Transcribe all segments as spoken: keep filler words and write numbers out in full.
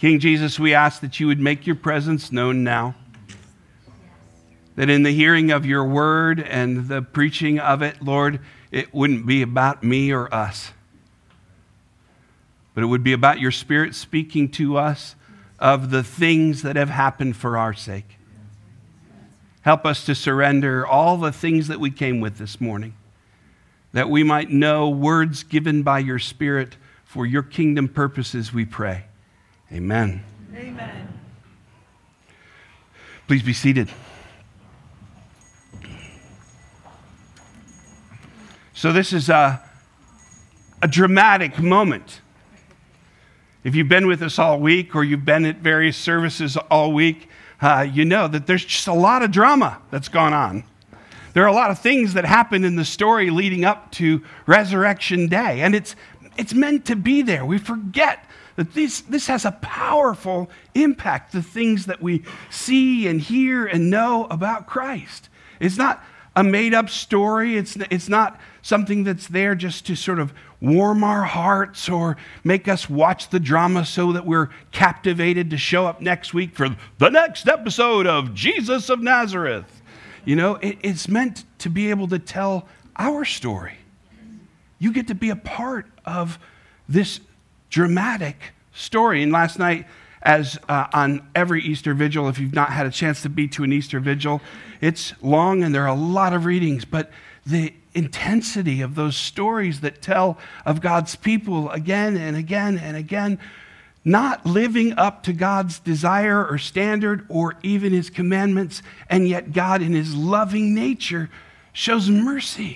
King Jesus, we ask that you would make your presence known now. That in the hearing of your word and the preaching of it, Lord, it wouldn't be about me or us, but it would be about your Spirit speaking to us of the things that have happened for our sake. Help us to surrender all the things that we came with this morning, that we might know words given by your Spirit for your kingdom purposes, we pray. Amen. Amen. Please be seated. So this is a, a dramatic moment. If you've been with us all week or you've been at various services all week, uh, you know that there's just a lot of drama that's gone on. There are a lot of things that happen in the story leading up to Resurrection Day, and it's it's meant to be there. We forget that this, this has a powerful impact, the things that we see and hear and know about Christ. It's not a made-up story. It's, it's not something that's there just to sort of warm our hearts or make us watch the drama so that we're captivated to show up next week for the next episode of Jesus of Nazareth. You know, it, it's meant to be able to tell our story. You get to be a part of this dramatic story. And last night, as uh, on every Easter vigil, if you've not had a chance to be to an Easter vigil, it's long and there are a lot of readings, but the intensity of those stories that tell of God's people again and again and again, not living up to God's desire or standard or even his commandments, and yet God in his loving nature shows mercy.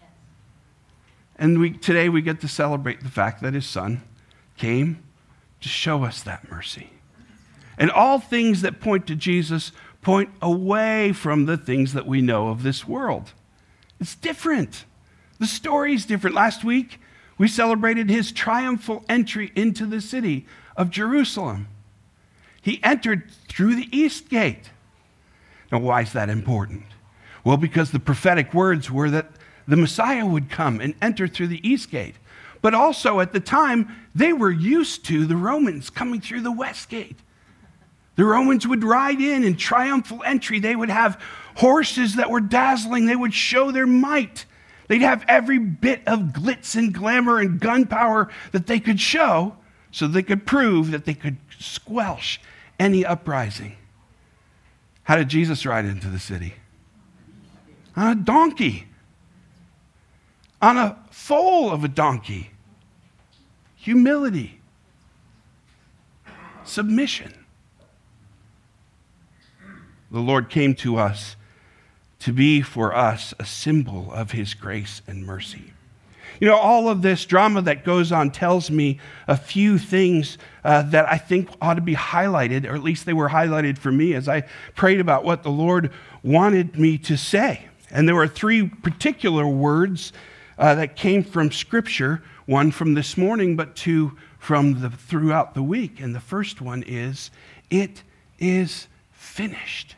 And we, today we get to celebrate the fact that his son came to show us that mercy. And all things that point to Jesus point away from the things that we know of this world. It's different. The story's different. Last week, we celebrated his triumphal entry into the city of Jerusalem. He entered through the east gate. Now, why is that important? Well, because the prophetic words were that the Messiah would come and enter through the east gate. But also at the time, they were used to the Romans coming through the west gate. The Romans would ride in in triumphal entry. They would have horses that were dazzling. They would show their might. They'd have every bit of glitz and glamour and gunpowder that they could show so they could prove that they could squelch any uprising. How did Jesus ride into the city? On a donkey. On a foal of a donkey. Humility. Submission. The Lord came to us to be for us a symbol of his grace and mercy. You know, all of this drama that goes on tells me a few things uh, that I think ought to be highlighted, or at least they were highlighted for me as I prayed about what the Lord wanted me to say. And there were three particular words uh, that came from Scripture, one from this morning, but two from the throughout the week. And the first one is, it is finished.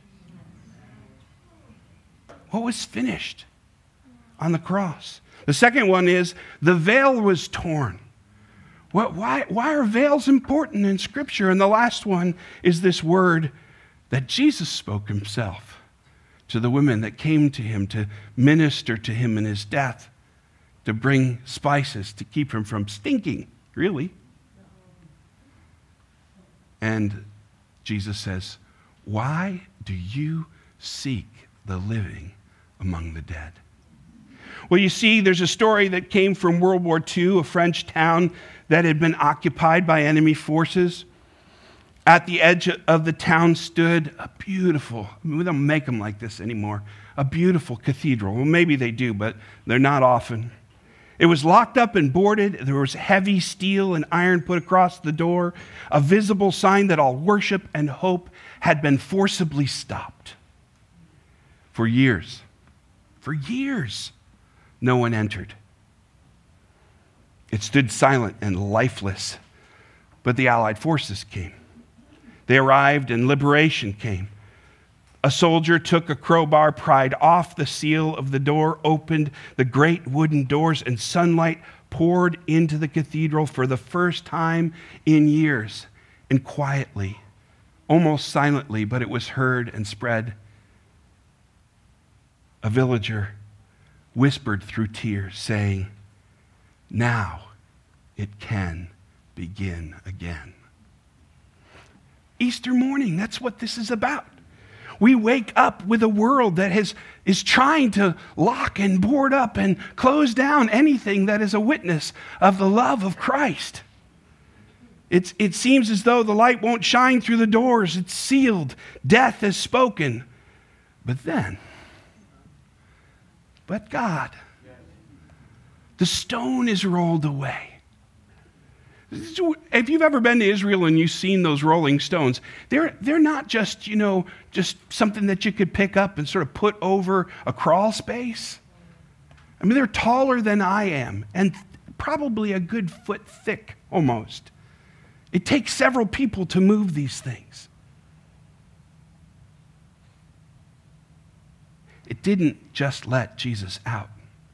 What was finished on the cross? The second one is, the veil was torn. What, why, why are veils important in Scripture? And the last one is this word that Jesus spoke himself to the women that came to him to minister to him in his death, to bring spices to keep him from stinking, really. And Jesus says, why do you seek the living among the dead? Well, you see, there's a story that came from World War Two, a French town that had been occupied by enemy forces. At the edge of the town stood a beautiful, I mean, we don't make them like this anymore, a beautiful cathedral. Well, maybe they do, but they're not often. It was locked up and boarded. There was heavy steel and iron put across the door, a visible sign that all worship and hope had been forcibly stopped. For years, for years, no one entered. It stood silent and lifeless, but the Allied forces came. They arrived and liberation came. A soldier took a crowbar, pried off the seal of the door, opened the great wooden doors, and sunlight poured into the cathedral for the first time in years. And quietly, almost silently, but it was heard and spread, a villager whispered through tears, saying, "Now it can begin again." Easter morning, that's what this is about. We wake up with a world that has, is trying to lock and board up and close down anything that is a witness of the love of Christ. It's, it seems as though the light won't shine through the doors. It's sealed. Death has spoken. But then, but God, the stone is rolled away. If you've ever been to Israel and you've seen those rolling stones, they're, they're not just, you know, just something that you could pick up and sort of put over a crawl space. I mean, they're taller than I am and probably a good foot thick almost. It takes several people to move these things. It didn't just let Jesus out,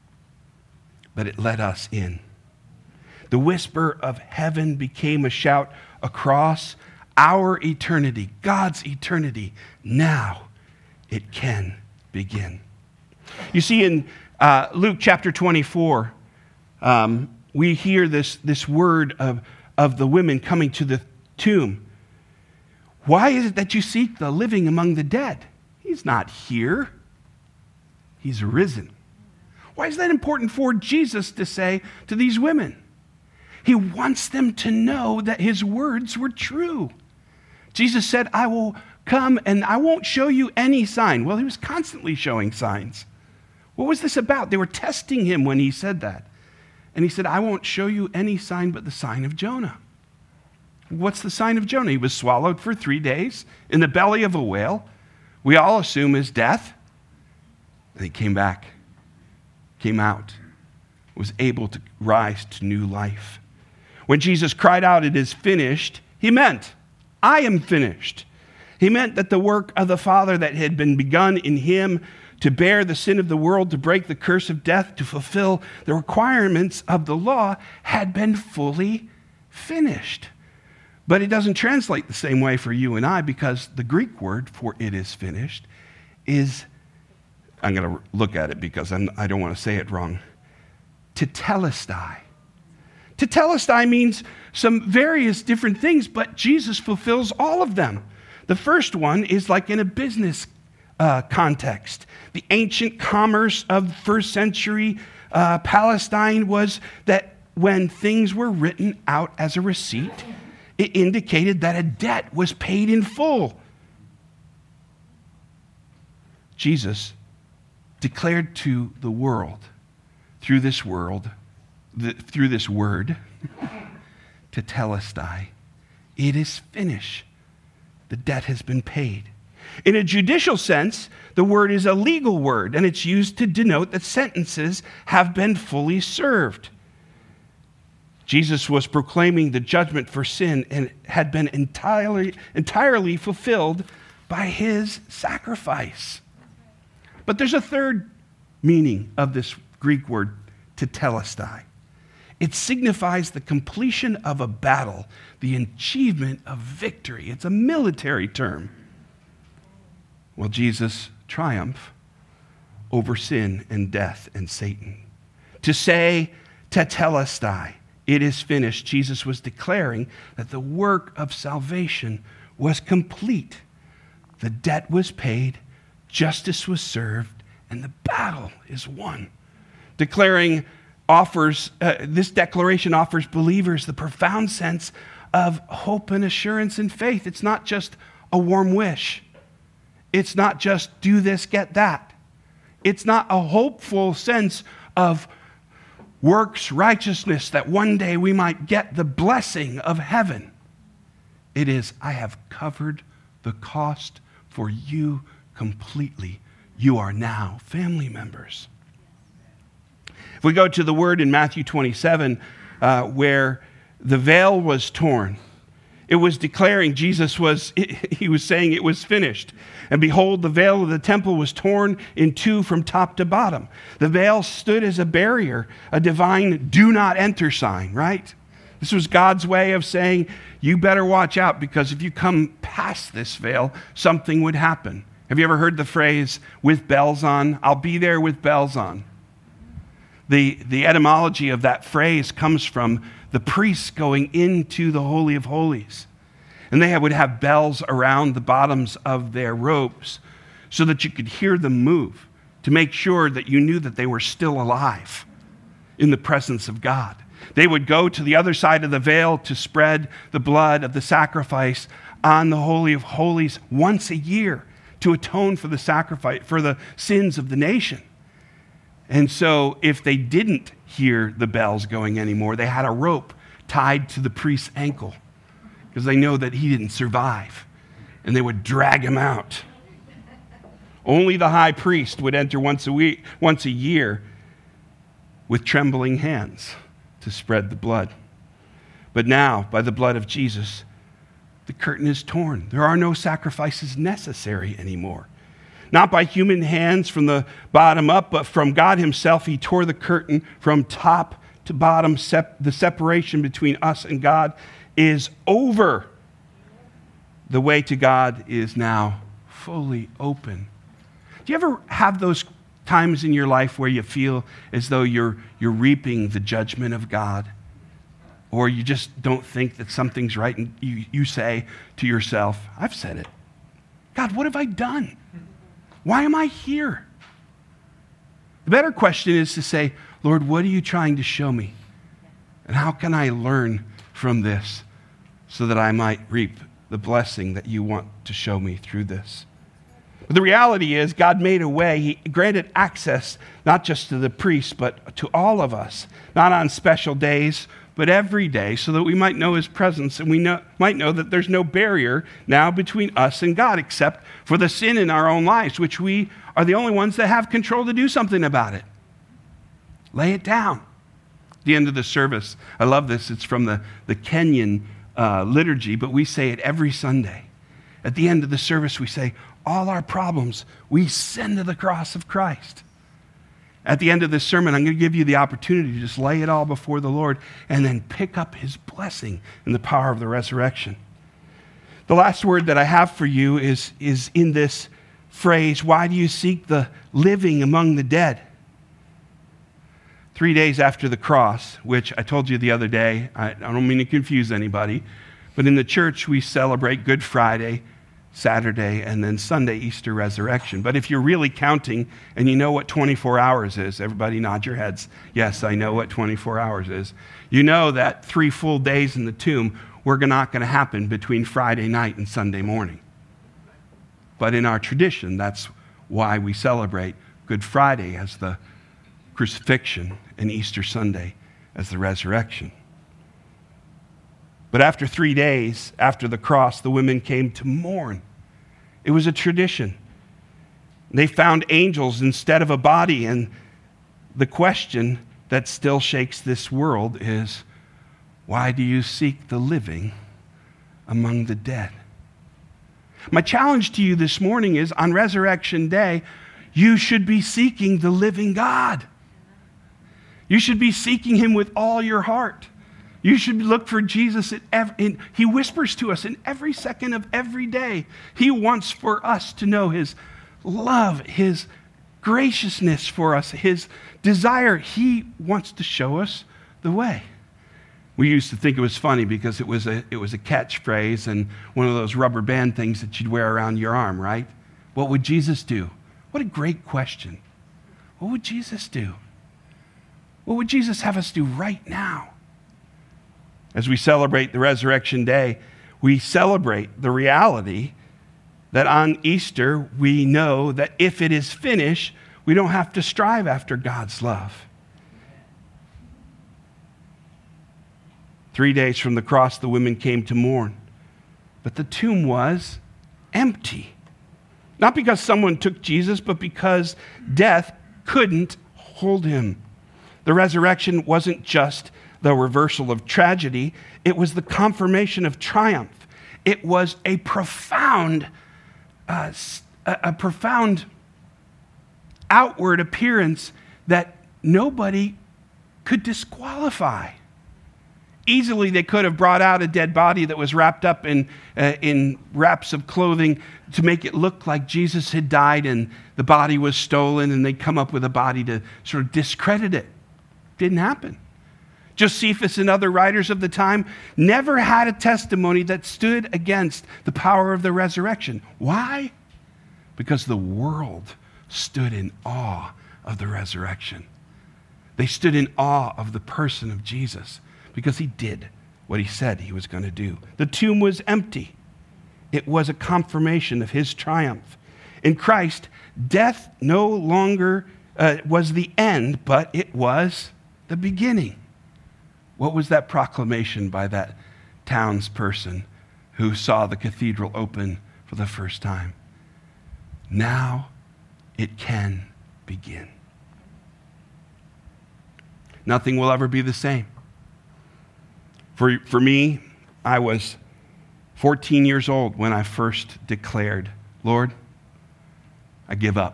but it let us in. The whisper of heaven became a shout across our eternity, God's eternity. Now it can begin. You see, in uh, Luke chapter twenty-four, um, we hear this, this word of, of the women coming to the tomb. "Why is it that you seek the living among the dead? He's not here. He's risen." Why is that important for Jesus to say to these women? He wants them to know that his words were true. Jesus said, "I will come and I won't show you any sign." Well, he was constantly showing signs. What was this about? They were testing him when he said that. And he said, "I won't show you any sign but the sign of Jonah." What's the sign of Jonah? He was swallowed for three days in the belly of a whale. We all assume his death. And he came back, came out, was able to rise to new life. When Jesus cried out, "It is finished," he meant, "I am finished." He meant that the work of the Father that had been begun in him to bear the sin of the world, to break the curse of death, to fulfill the requirements of the law, had been fully finished. But it doesn't translate the same way for you and I, because the Greek word for "it is finished" is, I'm going to look at it because I'm, I don't want to say it wrong, tetelestai. Tetelestai means some various different things, but Jesus fulfills all of them. The first one is like in a business uh, context. The ancient commerce of first century uh, Palestine was that when things were written out as a receipt, it indicated that a debt was paid in full. Jesus declared to the world through this world, the, through this word, tetelestai, it is finished. The debt has been paid. In a judicial sense, the word is a legal word, and it's used to denote that sentences have been fully served. Jesus was proclaiming the judgment for sin and had been entirely, entirely fulfilled by his sacrifice. But there's a third meaning of this Greek word, tetelestai. It signifies the completion of a battle, the achievement of victory. It's a military term. Well, Jesus triumphed over sin and death and Satan. To say tetelestai, it is finished, Jesus was declaring that the work of salvation was complete. The debt was paid, justice was served, and the battle is won. Declaring offers, uh, this declaration offers believers the profound sense of hope and assurance and faith. It's not just a warm wish. It's not just do this, get that. It's not a hopeful sense of works righteousness that one day we might get the blessing of heaven. It is, I have covered the cost for you completely. You are now family members. If we go to the word in Matthew twenty-seven, uh, where the veil was torn, it was declaring Jesus was, he was saying it was finished. And behold, the veil of the temple was torn in two from top to bottom. The veil stood as a barrier, a divine do not enter sign, right? This was God's way of saying, you better watch out, because if you come past this veil, something would happen. Have you ever heard the phrase, with bells on? I'll be there with bells on. The, the etymology of that phrase comes from the priests going into the Holy of Holies. And they would have bells around the bottoms of their robes so that you could hear them move, to make sure that you knew that they were still alive in the presence of God. They would go to the other side of the veil to spread the blood of the sacrifice on the Holy of Holies once a year to atone for the sacrifice, for the sins of the nation. And so if they didn't hear the bells going anymore, they had a rope tied to the priest's ankle because they know that he didn't survive. And they would drag him out. Only the high priest would enter once a week, once a year with trembling hands to spread the blood. But now, by the blood of Jesus, the curtain is torn. There are no sacrifices necessary anymore. Not by human hands from the bottom up, but from God himself. He tore the curtain from top to bottom. Sep- the separation between us and God is over. The way to God is now fully open. Do you ever have those times in your life where you feel as though you're, you're reaping the judgment of God? Or you just don't think that something's right, and you, you say to yourself, I've said it. God, what have I done? Why am I here? The better question is to say, Lord, what are you trying to show me? And how can I learn from this so that I might reap the blessing that you want to show me through this? But the reality is, God made a way. He granted access not just to the priests, but to all of us, not on special days, but every day, so that we might know his presence, and we know, might know that there's no barrier now between us and God, except for the sin in our own lives, which we are the only ones that have control to do something about it. Lay it down. At the end of the service, I love this. It's from the, the Kenyan uh, liturgy, but we say it every Sunday. At the end of the service, we say, all our problems, we send to the cross of Christ. At the end of this sermon, I'm going to give you the opportunity to just lay it all before the Lord and then pick up his blessing in the power of the resurrection. The last word that I have for you is, is in this phrase, why do you seek the living among the dead? Three days after the cross, which I told you the other day, I, I don't mean to confuse anybody, but in the church we celebrate Good Friday, Saturday, and then Sunday, Easter resurrection. But if you're really counting and you know what twenty-four hours is, everybody nod your heads. Yes, I know what twenty-four hours is. You know that three full days in the tomb were not going to happen between Friday night and Sunday morning. But in our tradition, that's why we celebrate Good Friday as the crucifixion and Easter Sunday as the resurrection. But after three days, after the cross, the women came to mourn. It was a tradition. They found angels instead of a body. And the question that still shakes this world is, why do you seek the living among the dead? My challenge to you this morning is, on Resurrection Day, you should be seeking the living God. You should be seeking him with all your heart. You should look for Jesus. At every, in, he whispers to us in every second of every day. He wants for us to know his love, his graciousness for us, his desire. He wants to show us the way. We used to think it was funny because it was a, it was a catchphrase and one of those rubber band things that you'd wear around your arm, right? What would Jesus do? What a great question. What would Jesus do? What would Jesus have us do right now? As we celebrate the Resurrection Day, we celebrate the reality that on Easter, we know that if it is finished, we don't have to strive after God's love. Three days from the cross, the women came to mourn, but the tomb was empty. Not because someone took Jesus, but because death couldn't hold him. The resurrection wasn't just the reversal of tragedy, it was the confirmation of triumph. It was a profound, uh, a, a profound outward appearance that nobody could disqualify. easily they could have brought out a dead body that was wrapped up in, uh, in wraps of clothing to make it look like Jesus had died and the body was stolen, and they'd come up with a body to sort of discredit it. Didn't happen. Josephus and other writers of the time never had a testimony that stood against the power of the resurrection. Why? Because the world stood in awe of the resurrection. They stood in awe of the person of Jesus because he did what he said he was going to do. The tomb was empty. It was a confirmation of his triumph. In Christ, death no longer uh, was the end, but it was the beginning. What was that proclamation by that townsperson who saw the cathedral open for the first time? Now it can begin. Nothing will ever be the same. For, for me, I was fourteen years old when I first declared, Lord, I give up.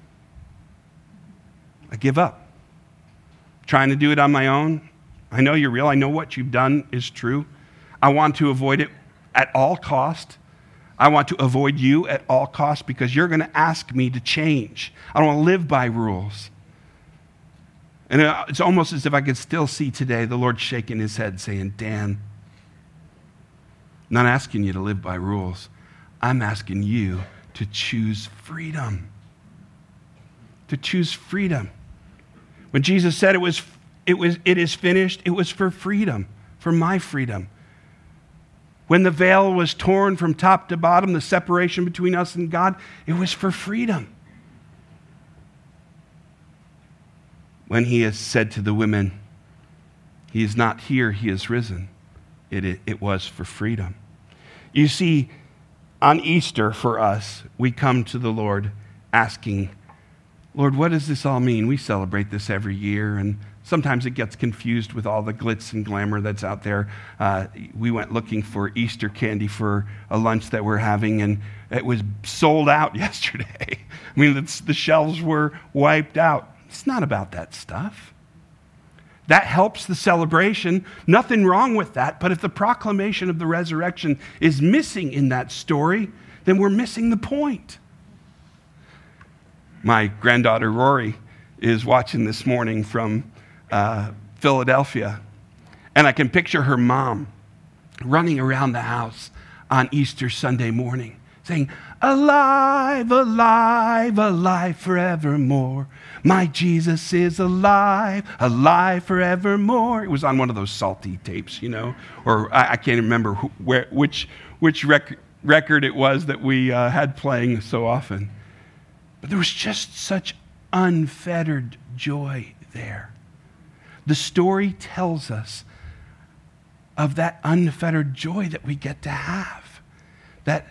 I give up. Trying to do it on my own. I know you're real. I know what you've done is true. I want to avoid it at all cost. I want to avoid you at all costs because you're going to ask me to change. I don't want to live by rules. And it's almost as if I could still see today the Lord shaking his head saying, Dan, I'm not asking you to live by rules. I'm asking you to choose freedom. To choose freedom. When Jesus said it was, it was, it is finished, it was for freedom, for my freedom. When the veil was torn from top to bottom, the separation between us and God, it was for freedom. When he has said to the women, he is not here, he is risen, it, it, it was for freedom. You see, on Easter for us, we come to the Lord asking, Lord, what does this all mean? We celebrate this every year, and sometimes it gets confused with all the glitz and glamour that's out there. Uh, we went looking for Easter candy for a lunch that we're having, and it was sold out yesterday. I mean, it's, the shelves were wiped out. It's not about that stuff. That helps the celebration. Nothing wrong with that. But if the proclamation of the resurrection is missing in that story, then we're missing the point. My granddaughter Rory is watching this morning from uh, Philadelphia. And I can picture her mom running around the house on Easter Sunday morning saying, alive, alive, alive forevermore. My Jesus is alive, alive forevermore. It was on one of those salty tapes, you know, or I, I can't remember who, where, which which rec- record it was that we uh, had playing so often. But there was just such unfettered joy there. The story tells us of that unfettered joy that we get to have, that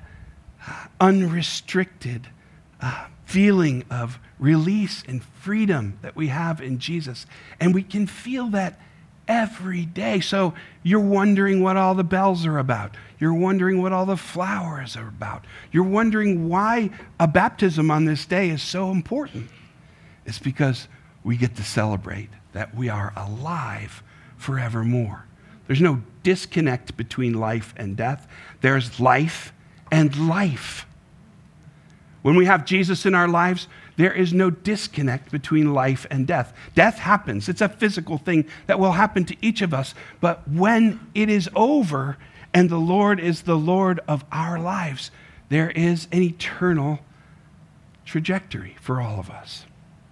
unrestricted uh, feeling of release and freedom that we have in Jesus. And we can feel that every day. So you're wondering what all the bells are about. You're wondering what all the flowers are about. You're wondering why a baptism on this day is so important. It's because we get to celebrate that we are alive forevermore. There's no disconnect between life and death. There's life and life. When we have Jesus in our lives, there is no disconnect between life and death. Death happens. It's a physical thing that will happen to each of us. But when it is over and the Lord is the Lord of our lives, there is an eternal trajectory for all of us.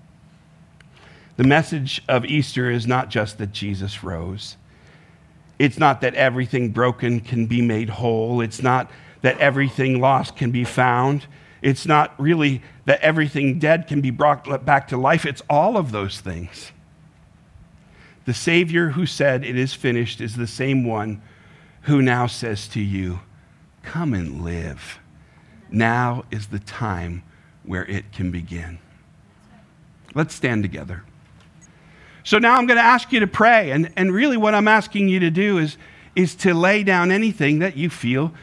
The message of Easter is not just that Jesus rose. It's not that everything broken can be made whole. It's not that everything lost can be found. It's not really that everything dead can be brought back to life. It's all of those things. The Savior who said it is finished is the same one who now says to you, come and live. Now is the time where it can begin. Let's stand together. So now I'm going to ask you to pray. And, and really what I'm asking you to do is, is to lay down anything that you feel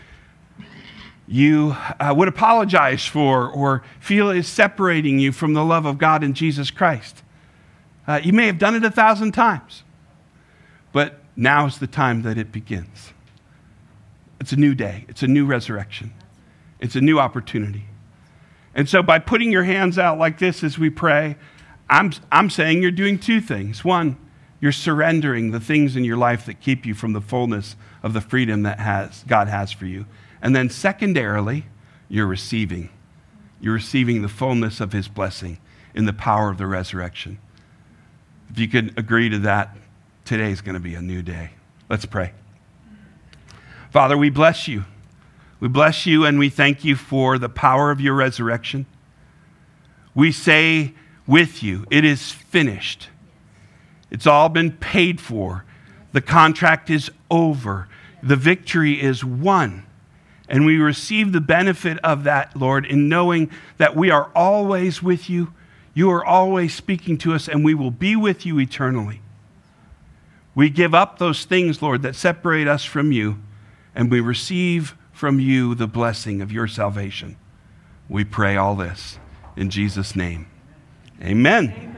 you uh, would apologize for or feel is separating you from the love of God in Jesus Christ. Uh, you may have done it a thousand times, but Now's the time that it begins. It's a new day. It's a new resurrection. It's a new opportunity. And so by putting your hands out like this as we pray, I'm, I'm saying you're doing two things. One, you're surrendering the things in your life that keep you from the fullness of the freedom that has, God has for you. And then secondarily, you're receiving. You're receiving the fullness of his blessing in the power of the resurrection. If you could agree to that, today's going to be a new day. Let's pray. Father, we bless you. We bless you and we thank you for the power of your resurrection. We say with you, it is finished. It's all been paid for. The contract is over. The victory is won. And we receive the benefit of that, Lord, in knowing that we are always with you. You are always speaking to us, and we will be with you eternally. We give up those things, Lord, that separate us from you, and we receive from you the blessing of your salvation. We pray all this in Jesus' name. Amen. Amen.